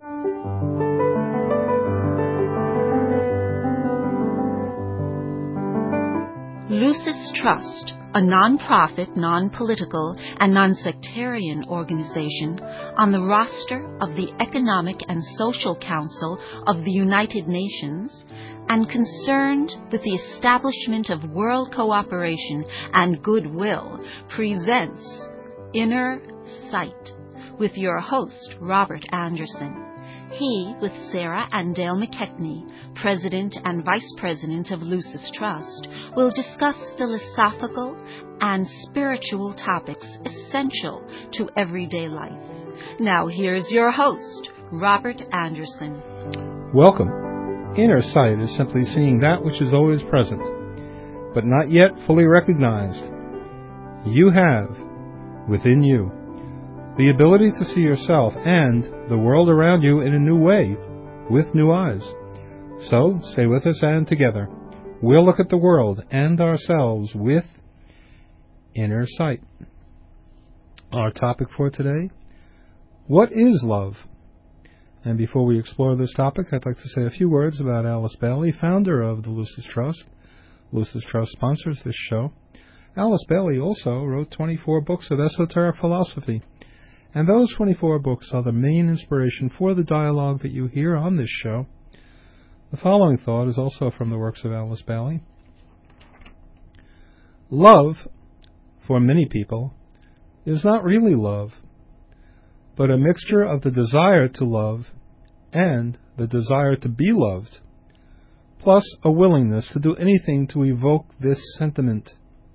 Lucis Trust, a non-profit, non-political, and non-sectarian organization on the roster of the Economic and Social Council of the United Nations and concerned with the establishment of world cooperation and goodwill, presents Inner Sight with your host, Robert Anderson. He, with Sarah and Dale McKechnie, President and Vice President of Lucis Trust, will discuss philosophical and spiritual topics essential to everyday life. Now here's your host, Robert Anderson. Welcome. Inner sight is simply seeing that which is always present, but not yet fully recognized. You have, within you, the ability to see yourself and the world around you in a new way, with new eyes. So, stay with us and together, we'll look at the world and ourselves with inner sight. Our topic for today, what is love? And before we explore this topic, I'd like to say a few words about Alice Bailey, founder of the Lucis Trust. Lucis Trust sponsors this show. Alice Bailey also wrote 24 books of esoteric philosophy. And those 24 books are the main inspiration for the dialogue that you hear on this show. The following thought is also from the works of Alice Bailey. Love, for many people, is not really love, but a mixture of the desire to love and the desire to be loved, plus a willingness to do anything to evoke this sentiment.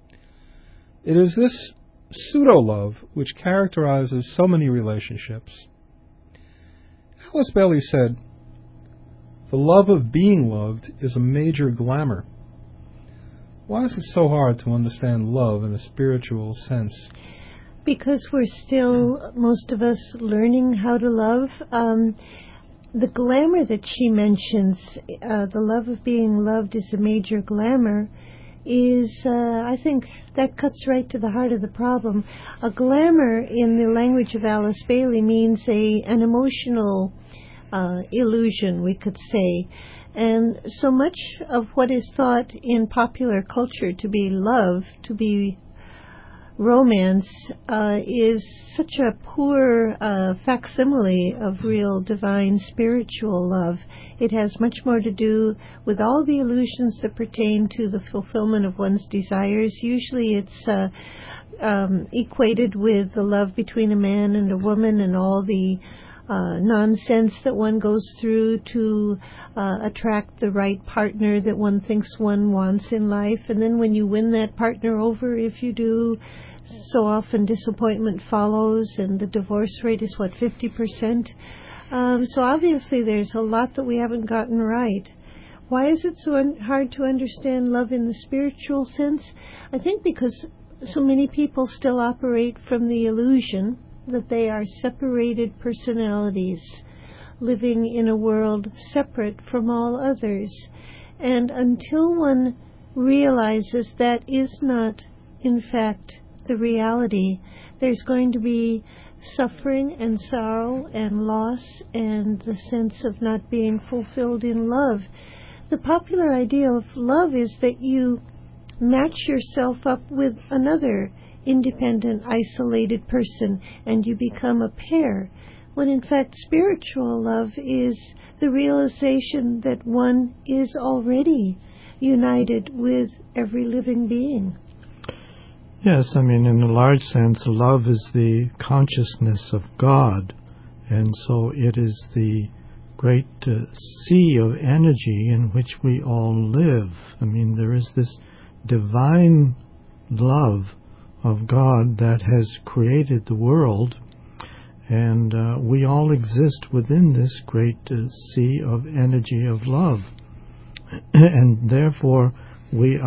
It is this pseudo-love which characterizes so many relationships. Alice Bailey said, "The love of being loved is a major glamour." Why is it so hard to understand love in a spiritual sense? Because we're still, most of us, learning how to love. The glamour that she mentions, the love of being loved is a major glamour, is, I think, that cuts right to the heart of the problem. A glamour, in the language of Alice Bailey, means an emotional illusion, we could say. And so much of what is thought in popular culture to be love, to be romance, is such a poor facsimile of real divine spiritual love. It has much more to do with all the illusions that pertain to the fulfillment of one's desires. Usually it's equated with the love between a man and a woman and all the nonsense that one goes through to attract the right partner that one thinks one wants in life. And then when you win that partner over, if you do, so often disappointment follows, and the divorce rate is, 50%? So obviously there's a lot that we haven't gotten right. Why is it so hard to understand love in the spiritual sense? I think because so many people still operate from the illusion that they are separated personalities living in a world separate from all others. And until one realizes that is not, in fact, the reality, there's going to be suffering and sorrow and loss and the sense of not being fulfilled in love. The popular idea of love is that you match yourself up with another independent, isolated person and you become a pair, when in fact spiritual love is the realization that one is already united with every living being. Yes, in a large sense, love is the consciousness of God, and so it is the great sea of energy in which we all live. There is this divine love of God that has created the world, and we all exist within this great sea of energy of love, and therefore we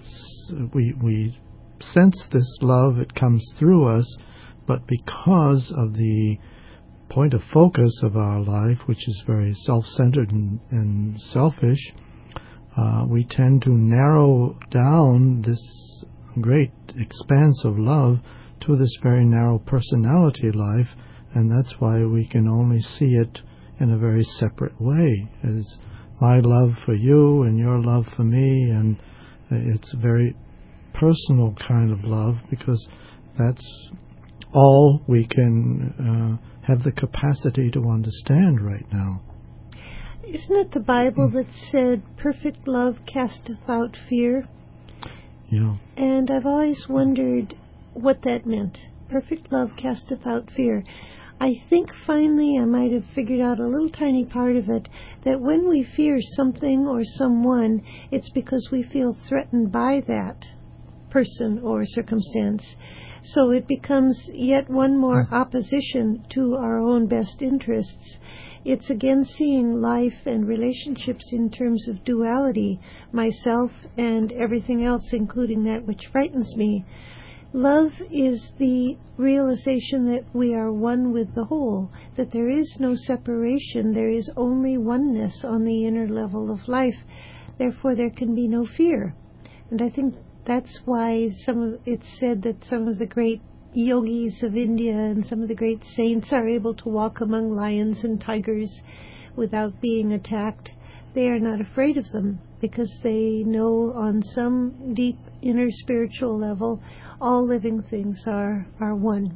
sense this love. It comes through us, but because of the point of focus of our life, which is very self-centered and selfish, we tend to narrow down this great expanse of love to this very narrow personality life, and that's why we can only see it in a very separate way. It's my love for you and your love for me, and it's a very personal kind of love, because that's all we can have the capacity to understand right now. Isn't it the Bible that said, perfect love casteth out fear? Yeah. And I've always wondered what that meant. Perfect love casteth out fear. I think finally I might have figured out a little tiny part of it, that when we fear something or someone, it's because we feel threatened by that person or circumstance. So it becomes yet one more opposition to our own best interests. It's again seeing life and relationships in terms of duality, myself and everything else, including that which frightens me. Love is the realization that we are one with the whole, that there is no separation, there is only oneness on the inner level of life. Therefore, there can be no fear. And I think that's why it's said that some of the great yogis of India and some of the great saints are able to walk among lions and tigers without being attacked. They are not afraid of them, because they know on some deep inner spiritual level all living things are one.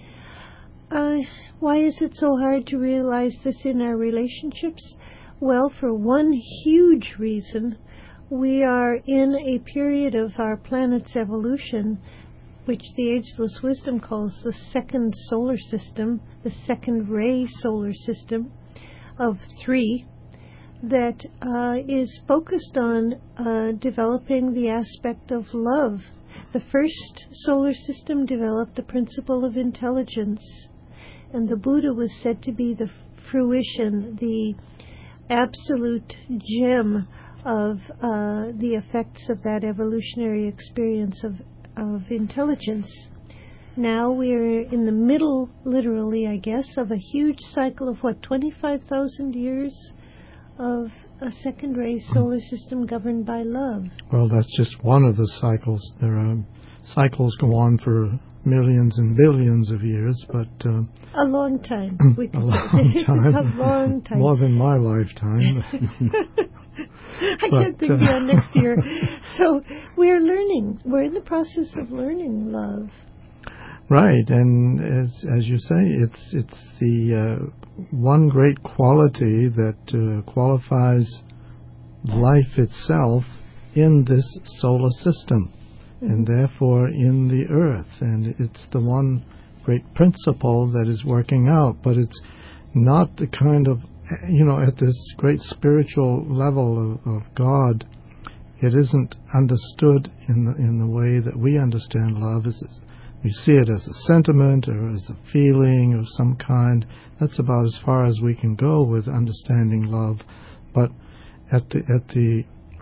Why is it so hard to realize this in our relationships? Well, for one huge reason, we are in a period of our planet's evolution which the Ageless Wisdom calls the second solar system, the second ray solar system of 3, that is focused on developing the aspect of love. The first solar system developed the principle of intelligence, and the Buddha was said to be the fruition, the absolute gem of the effects of that evolutionary experience of intelligence. Now we're in the middle, literally, I guess, of a huge cycle of 25,000 years of a second ray solar system governed by love. Well, that's just one of the cycles. There are cycles go on for millions and billions of years, but a long time. A long time. A long time. More than my lifetime. I can't think beyond next year. So we're learning. We're in the process of learning love. Right, and as you say, it's the one great quality that qualifies life itself in this solar system, and therefore in the earth. And it's the one great principle that is working out, but it's not the kind of, at this great spiritual level of God, it isn't understood in the way that we understand love. We see it as a sentiment or as a feeling of some kind. That's about as far as we can go with understanding love. But at the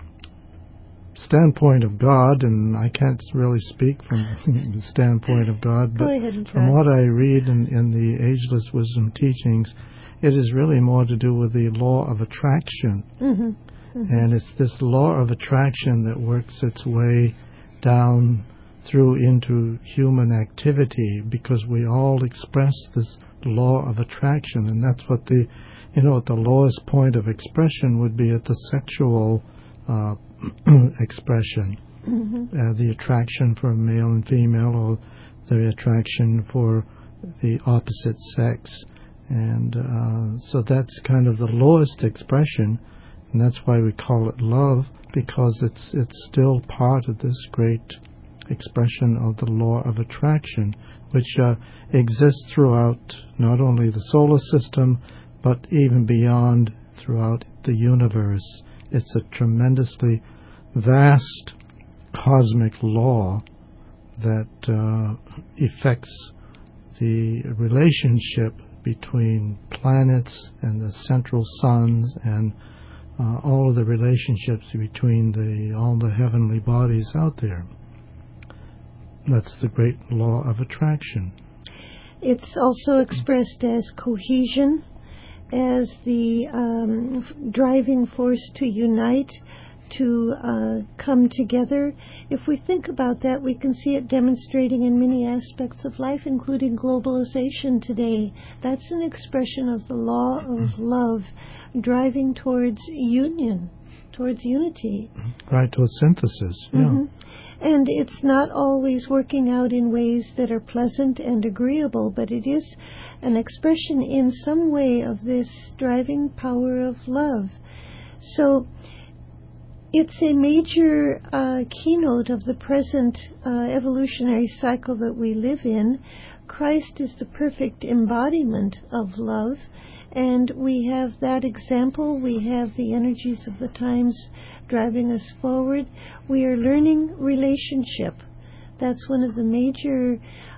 standpoint of God, and I can't really speak from the standpoint of God, but from what I read in the Ageless Wisdom teachings, it is really more to do with the law of attraction. Mm-hmm. Mm-hmm. And it's this law of attraction that works its way down through into human activity, because we all express this law of attraction, and that's what the lowest point of expression would be at the sexual expression, the attraction for male and female, or the attraction for the opposite sex, and so that's kind of the lowest expression, and that's why we call it love, because it's still part of this great expression of the law of attraction, which exists throughout not only the solar system, but even beyond throughout the universe. It's a tremendously vast cosmic law that affects the relationship between planets and the central suns, and all of the relationships between all the heavenly bodies out there. That's the great law of attraction. It's also expressed as cohesion, as the driving force to unite, to come together. If we think about that, we can see it demonstrating in many aspects of life, including globalization today. That's an expression of the law of love driving towards union, towards unity. Right, towards synthesis, yeah. Mm-hmm. And it's not always working out in ways that are pleasant and agreeable, but it is an expression in some way of this driving power of love. So it's a major keynote of the present evolutionary cycle that we live in. Christ is the perfect embodiment of love, and we have that example. We have the energies of the times driving us forward. We are learning relationship. That's one of the major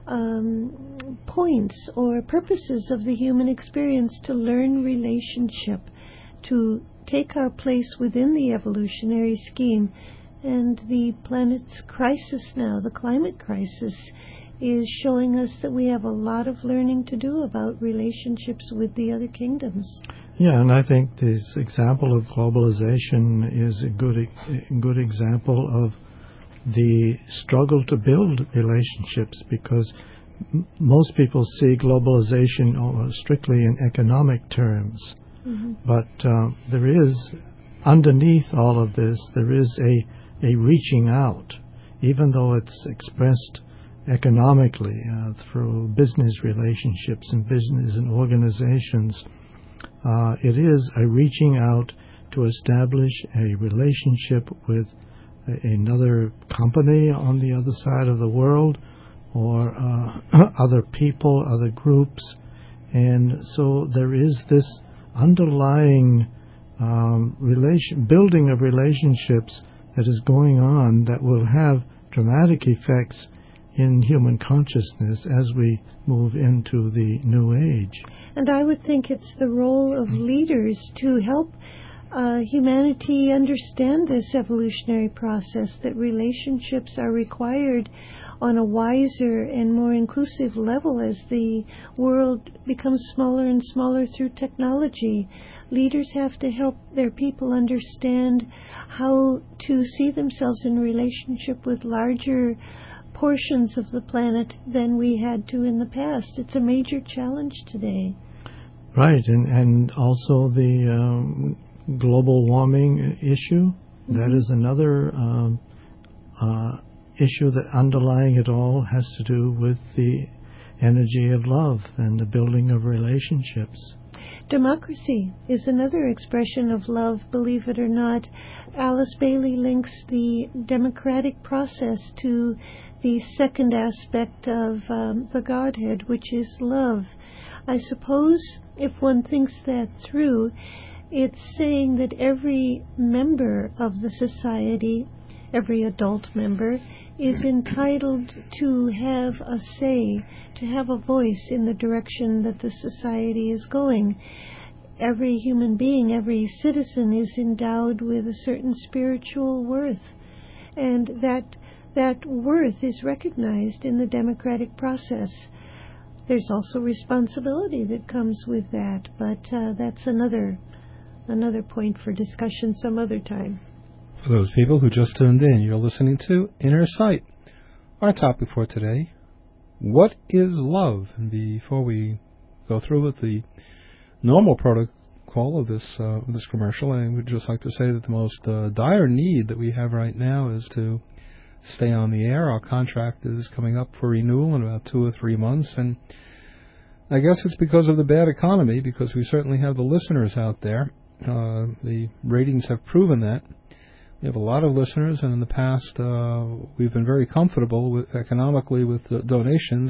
points or purposes of the human experience, to learn relationship, to take our place within the evolutionary scheme. And the planet's crisis now, the climate crisis, is showing us that we have a lot of learning to do about relationships with the other kingdoms. Yeah, and I think this example of globalization is a good example of the struggle to build relationships, because most people see globalization strictly in economic terms. Mm-hmm. But there is, underneath all of this, there is a reaching out, even though it's expressed economically through business relationships and business and organizations. It is a reaching out to establish a relationship with another company on the other side of the world, or other people, other groups. And so there is this underlying building of relationships that is going on that will have dramatic effects in human consciousness as we move into the new age. And I would think it's the role of leaders to help humanity understand this evolutionary process, that relationships are required on a wiser and more inclusive level as the world becomes smaller and smaller through technology. Leaders have to help their people understand how to see themselves in relationship with larger portions of the planet than we had to in the past. It's a major challenge today. Right, and also the global warming issue. Mm-hmm. That is another issue that underlying it all has to do with the energy of love and the building of relationships. Democracy is another expression of love, believe it or not. Alice Bailey links the democratic process to the second aspect of the Godhead, which is love. I suppose if one thinks that through, it's saying that every member of the society, every adult member, is entitled to have a say, to have a voice in the direction that the society is going. Every human being, every citizen is endowed with a certain spiritual worth, and that worth is recognized in the democratic process. There's also responsibility that comes with that, but that's another point for discussion some other time. For those people who just tuned in, you're listening to Inner Sight. Our topic for today, what is love? And before we go through with the normal protocol of this commercial, I would just like to say that the most dire need that we have right now is to stay on the air. Our contract is coming up for renewal in about 2 or 3 months, and I guess it's because of the bad economy, because we certainly have the listeners out there. The ratings have proven that. We have a lot of listeners, and in the past we've been very comfortable economically with donations.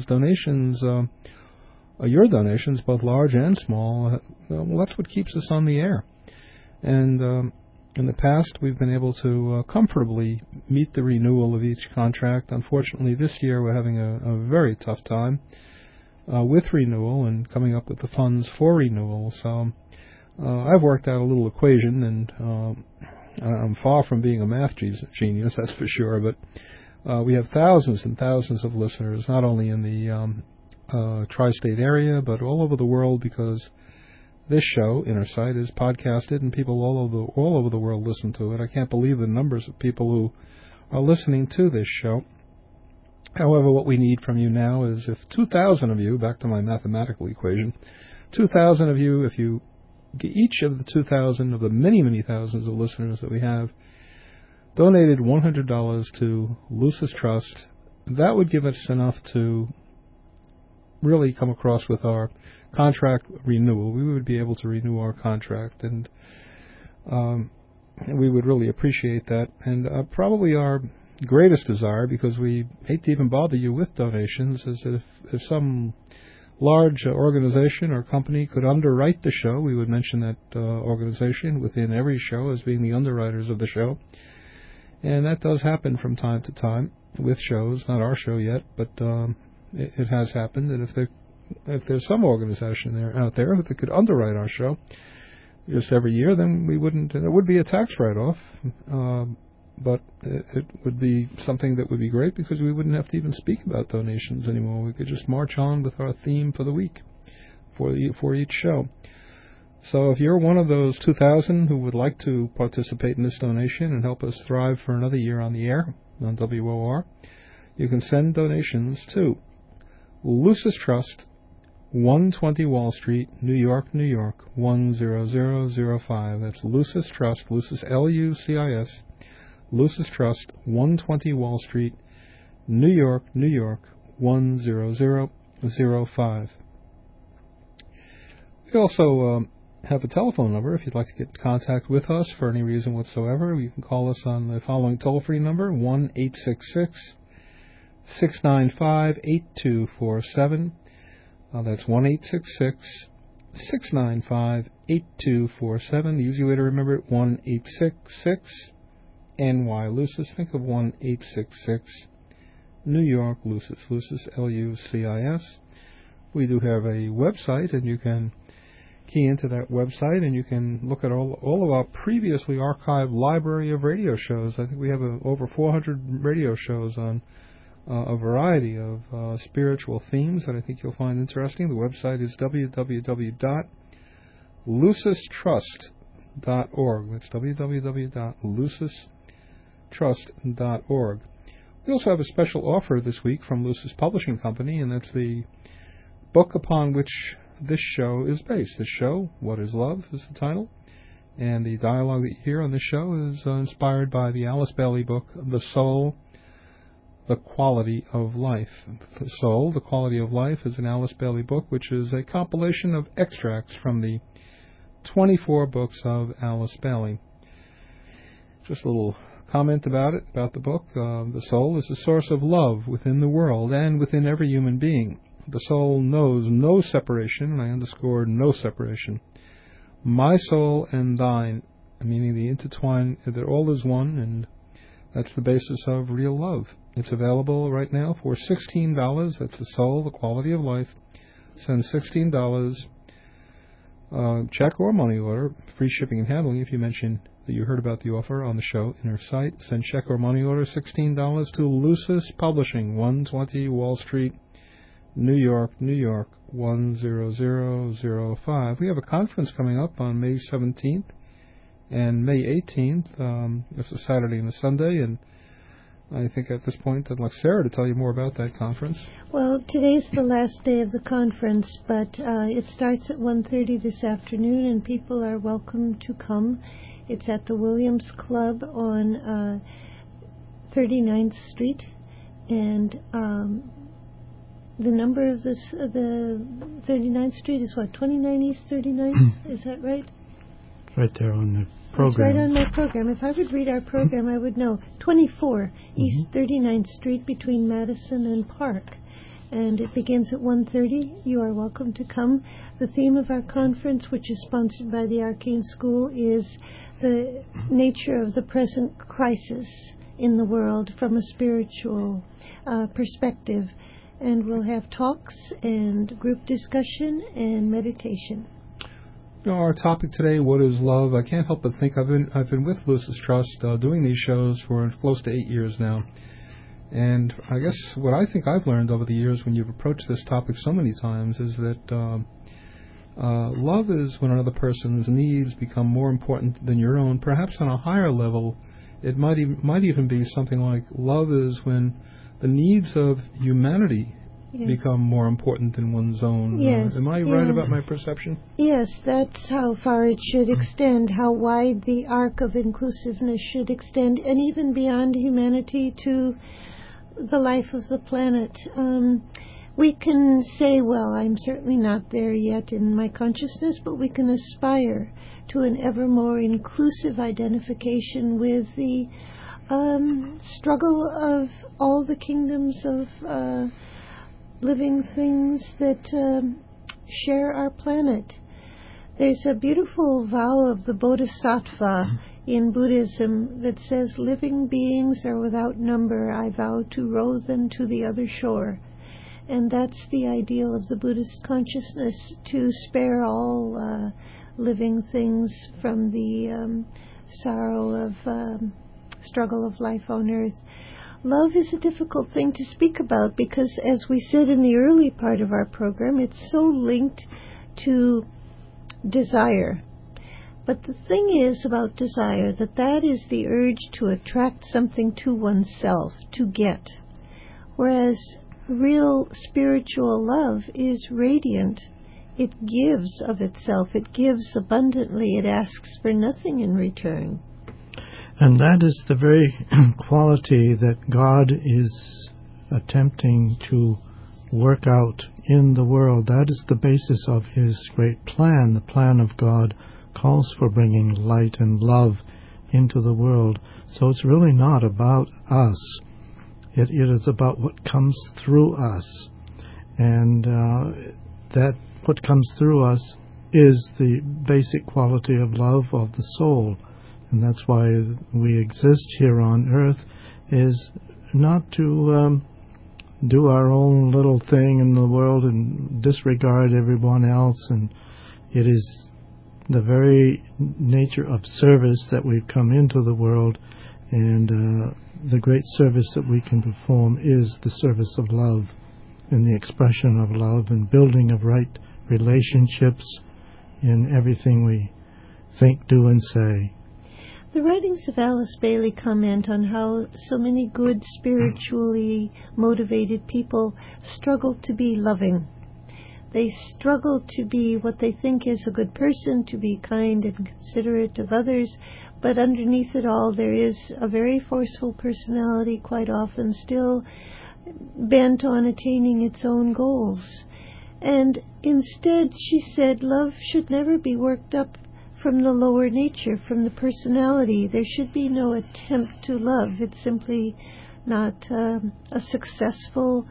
Your donations, both large and small, well, that's what keeps us on the air. And in the past, we've been able to comfortably meet the renewal of each contract. Unfortunately, this year we're having a very tough time with renewal and coming up with the funds for renewal. So I've worked out a little equation, and I'm far from being a math genius, that's for sure, but we have thousands and thousands of listeners, not only in the tri-state area, but all over the world, because This show, Inner Sight, is podcasted, and people all over the world listen to it. I can't believe the numbers of people who are listening to this show. However, what we need from you now is if 2,000 of you, back to my mathematical equation, 2,000 of you, if you each of the 2,000 of the many, many thousands of listeners that we have donated $100 to Lucis Trust, that would give us enough to really come across with our contract renewal. We would be able to renew our contract, and we would really appreciate that. And probably our greatest desire, because we hate to even bother you with donations, is that if some large organization or company could underwrite the show, we would mention that organization within every show as being the underwriters of the show. And that does happen from time to time with shows, not our show yet, but it has happened. And if there's some organization out there that could underwrite our show just every year, then we wouldn't. It would be a tax write-off, but it would be something that would be great because we wouldn't have to even speak about donations anymore. We could just march on with our theme for the week for each show. So if you're one of those 2,000 who would like to participate in this donation and help us thrive for another year on the air on WOR, you can send donations to Lucis Trust, 120 Wall Street, New York, New York, 10005. That's Lucis Trust, Lucis, Lucis, Lucis Trust, 120 Wall Street, New York, New York, 10005. We also have a telephone number if you'd like to get in contact with us for any reason whatsoever. You can call us on the following toll-free number, 1-866-695-8247. That's 1-866-695-8247. The easy way to remember it, 1-866-NY Lucis. Think of 1-866 New York Lucis, Lucis, Lucis. We do have a website, and you can key into that website, and you can look at all of our previously archived library of radio shows. I think we have over 400 radio shows on a variety of spiritual themes that I think you'll find interesting. The website is www.lucistrust.org. That's www.lucistrust.org. We also have a special offer this week from Lucis Publishing Company, and that's the book upon which this show is based. This show, What is Love, is the title. And the dialogue that you hear on this show is inspired by the Alice Bailey book, The Soul, The Quality of Life. The Soul, The Quality of Life is an Alice Bailey book, which is a compilation of extracts from the 24 books of Alice Bailey. Just a little comment about it, about the book. The soul is the source of love within the world and within every human being. The soul knows no separation, and I underscore no separation. My soul and thine, meaning the intertwine, that all is one, and that's the basis of real love. It's available right now for $16. That's The Soul, The Quality of Life. Send $16, check or money order, free shipping and handling if you mention that you heard about the offer on the show, Inner Sight. Send check or money order $16 to Lucis Publishing, 120 Wall Street, New York, New York, 10005. We have a conference coming up on May 17th and May 18th. It's a Saturday and a Sunday, and I think at this point I'd like Sarah to tell you more about that conference. Well, today's the last day of the conference, but it starts at 1:30 this afternoon, and people are welcome to come. It's at the Williams Club on 39th Street, and the number of the 39th Street is what, 29 East 39th? Is that right? Right there on the program. It's right on my program. If I would read our program, I would know. 24 East 39th Street between Madison and Park. And it begins at 1:30. You are welcome to come. The theme of our conference, which is sponsored by the Arcane School, is the nature of the present crisis in the world from a spiritual perspective. And we'll have talks and group discussion and meditation. You know, our topic today, what is love? I can't help but think I've been with Lucis Trust doing these shows for close to 8 years now. And I guess what I think I've learned over the years when you've approached this topic so many times is that Love is when another person's needs become more important than your own. Perhaps on a higher level, it might even be something like love is when the needs of humanity become more important than one's own. Yes. Am I right about my perception? Yes, that's how far it should extend, how wide the arc of inclusiveness should extend, and even beyond humanity to the life of the planet. We can say, well, I'm certainly not there yet in my consciousness, but we can aspire to an ever more inclusive identification with the struggle of all the kingdoms of living things that share our planet. There's a beautiful vow of the Bodhisattva in Buddhism that says, living beings are without number. I vow to row them to the other shore. And that's the ideal of the Buddhist consciousness, to spare all living things from the sorrow of struggle of life on earth. Love is a difficult thing to speak about because, as we said in the early part of our program, it's so linked to desire. But the thing is about desire that is the urge to attract something to oneself, to get. Whereas real spiritual love is radiant. It gives of itself. It gives abundantly. It asks for nothing in return. And that is the very quality that God is attempting to work out in the world. That is the basis of His great plan. The plan of God calls for bringing light and love into the world. So it's really not about us. It is about what comes through us. And that what comes through us is the basic quality of love of the soul. And that's why we exist here on earth, is not to do our own little thing in the world and disregard everyone else. And it is the very nature of service that we've come into the world, and the great service that we can perform is the service of love and the expression of love and building of right relationships in everything we think, do, and say. The writings of Alice Bailey comment on how so many good, spiritually motivated people struggle to be loving. They struggle to be what they think is a good person, to be kind and considerate of others, but underneath it all there is a very forceful personality, quite often still bent on attaining its own goals. And instead, she said, love should never be worked up from the lower nature, from the personality. There should be no attempt to love. It's simply not a successful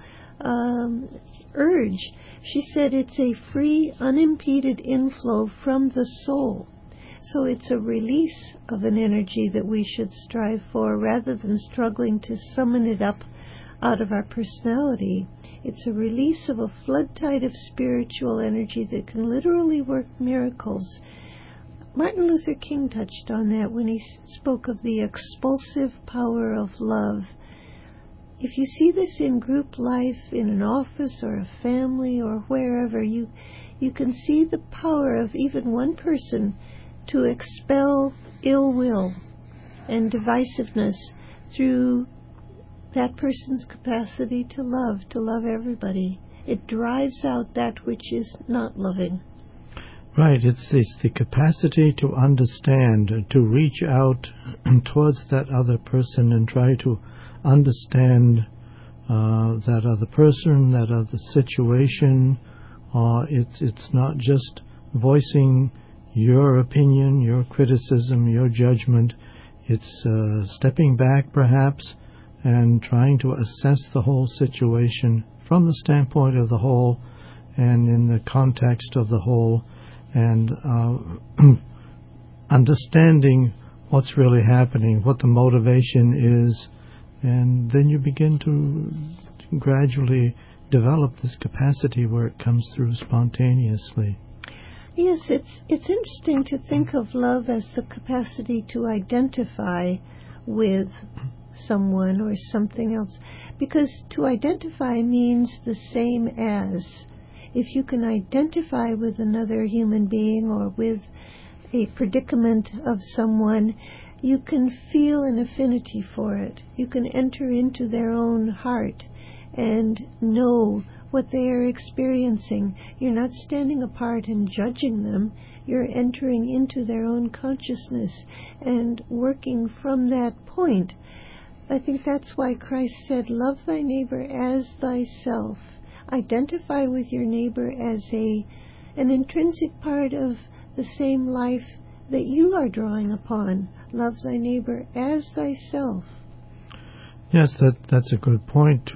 urge. She said it's a free, unimpeded inflow from the soul. So it's a release of an energy that we should strive for rather than struggling to summon it up out of our personality. It's a release of a flood tide of spiritual energy that can literally work miracles. Martin Luther King touched on that when he spoke of the expulsive power of love. If you see this in group life, in an office or a family or wherever, you can see the power of even one person to expel ill will and divisiveness through that person's capacity to love everybody. It drives out that which is not loving. Right, it's the capacity to understand, to reach out towards that other person and try to understand that other person, that other situation. It's not just voicing your opinion, your criticism, your judgment. It's stepping back perhaps and trying to assess the whole situation from the standpoint of the whole and in the context of the whole, and understanding what's really happening, what the motivation is, and then you begin to gradually develop this capacity where it comes through spontaneously. Yes, it's interesting to think of love as the capacity to identify with someone or something else, because to identify means the same as. if you can identify with another human being or with a predicament of someone, you can feel an affinity for it. You can enter into their own heart and know what they are experiencing. You're not standing apart and judging them. You're entering into their own consciousness and working from that point. I think that's why Christ said, love thy neighbor as thyself. Identify with your neighbor as an intrinsic part of the same life that you are drawing upon. Love thy neighbor as thyself. Yes, that's a good point.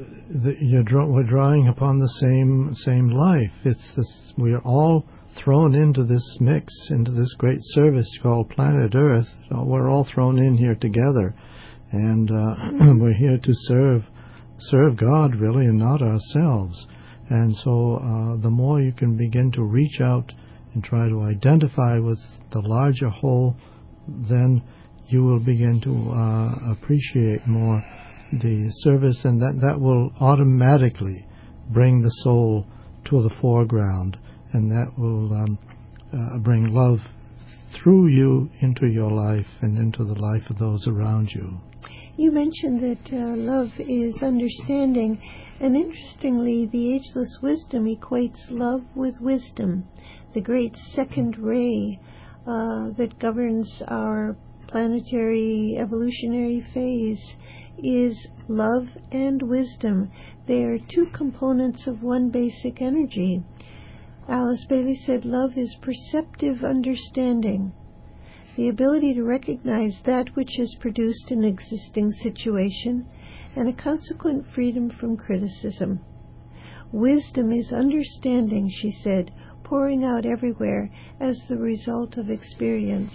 We're drawing upon the same life. It's this. We are all thrown into this mix, into this great service called planet Earth. So we're all thrown in here together, and we're here to serve God, really, and not ourselves. And so the more you can begin to reach out and try to identify with the larger whole, then you will begin to appreciate more the service, and that will automatically bring the soul to the foreground, and that will bring love through you into your life and into the life of those around you. You mentioned that love is understanding, and interestingly, the Ageless Wisdom equates love with wisdom. The great second ray that governs our planetary evolutionary phase is love and wisdom. They are two components of one basic energy. Alice Bailey said love is perceptive understanding, the ability to recognize that which has produced an existing situation and a consequent freedom from criticism. Wisdom is understanding, she said, pouring out everywhere as the result of experience.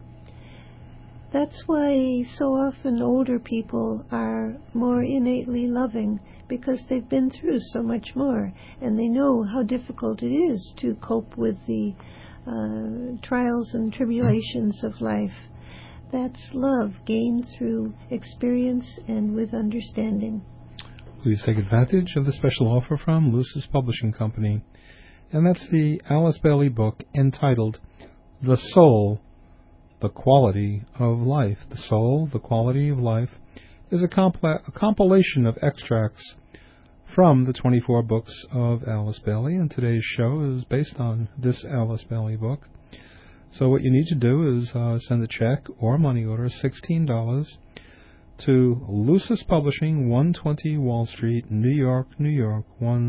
That's why so often older people are more innately loving, because they've been through so much more, and they know how difficult it is to cope with the trials and tribulations of life. That's love gained through experience and with understanding. Please take advantage of the special offer from Lucis Publishing Company, and that's the Alice Bailey book entitled The Soul, the Quality of Life. The Soul, the Quality of Life is a compilation of extracts from the 24 books of Alice Bailey, and today's show is based on this Alice Bailey book. So what you need to do is send a check or money order, $16, to Lucis Publishing, 120 Wall Street, New York, New York,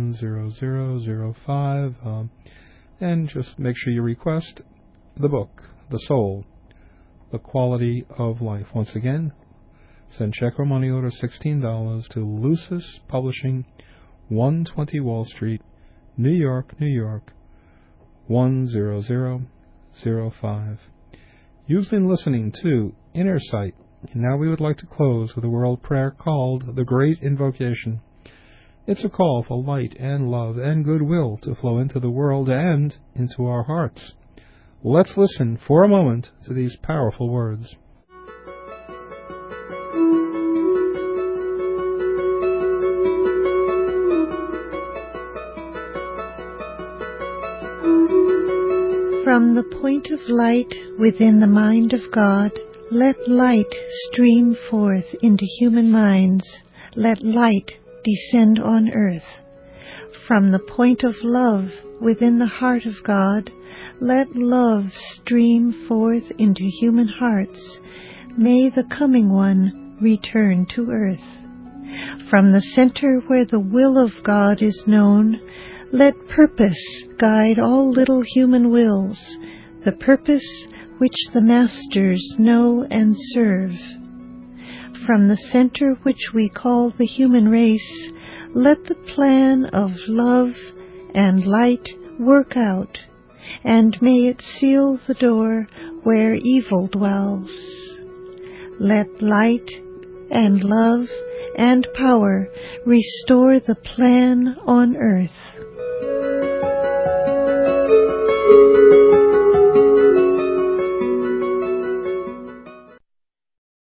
10005, and just make sure you request the book, The Soul, the Quality of Life. Once again, send check or money order, $16, to Lucis Publishing, 120 Wall Street, New York, New York, 10005. You've been listening to Inner Sight, and now we would like to close with a world prayer called the Great Invocation. It's a call for light and love and goodwill to flow into the world and into our hearts. Let's listen for a moment to these powerful words. From the point of light within the mind of God, let light stream forth into human minds. Let light descend on earth. From the point of love within the heart of God, let love stream forth into human hearts. May the coming one return to earth. From the center where the will of God is known, let purpose guide all little human wills, the purpose which the masters know and serve. From the center which we call the human race, let the plan of love and light work out, and may it seal the door where evil dwells. Let light and love and power restore the plan on earth.